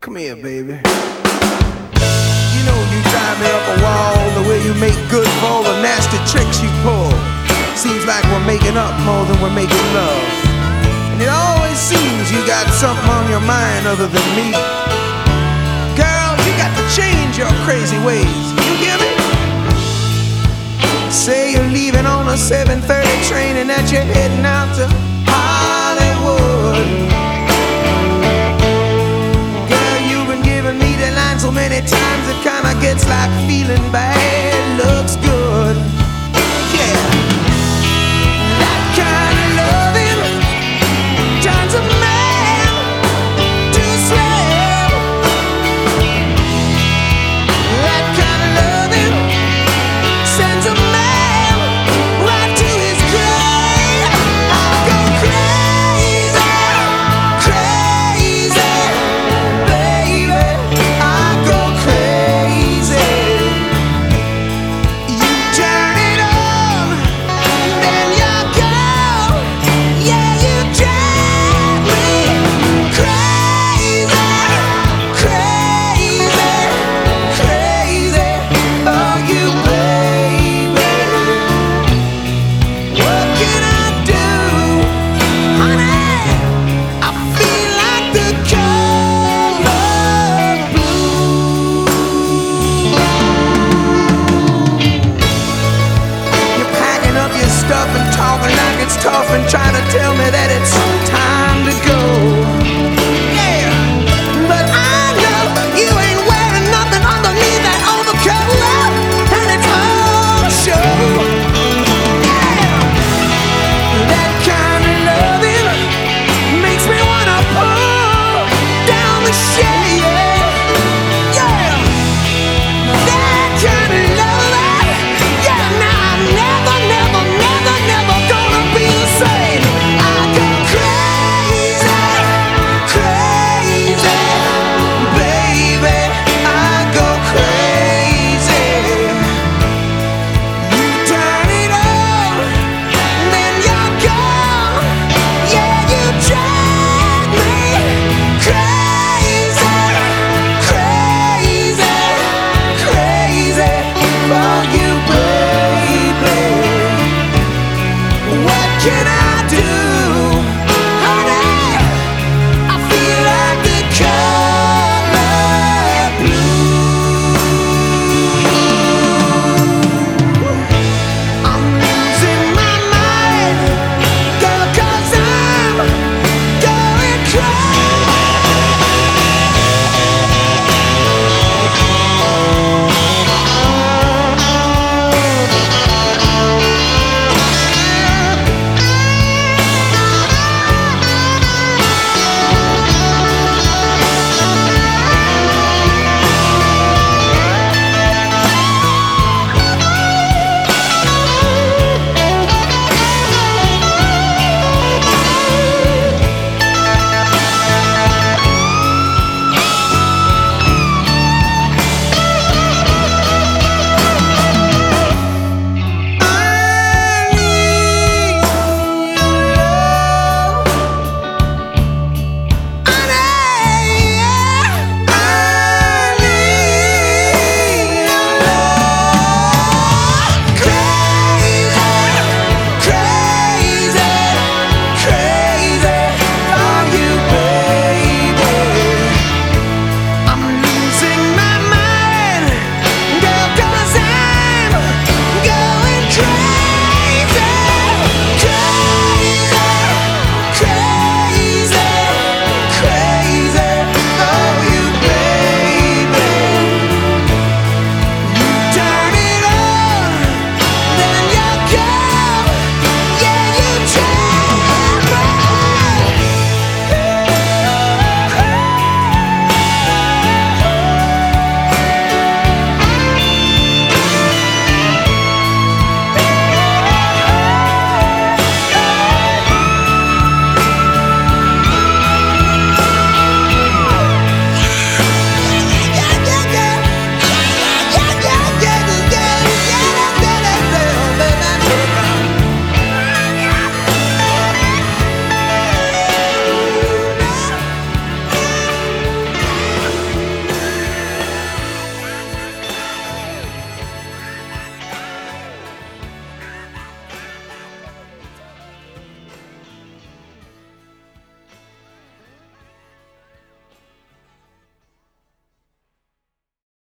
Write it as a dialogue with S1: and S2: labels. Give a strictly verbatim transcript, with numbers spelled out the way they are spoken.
S1: Come here, baby. You know you drive me up a wall, the way you make good for all the nasty tricks you pull. Seems like we're making up more than we're making love. And it always seems you got something on your mind other than me. Girl, you got to change your crazy ways. You hear me? Say you're leaving on a seven thirty train and that you're heading out to Hollywood. So many times it kinda gets like feeling bad looks good.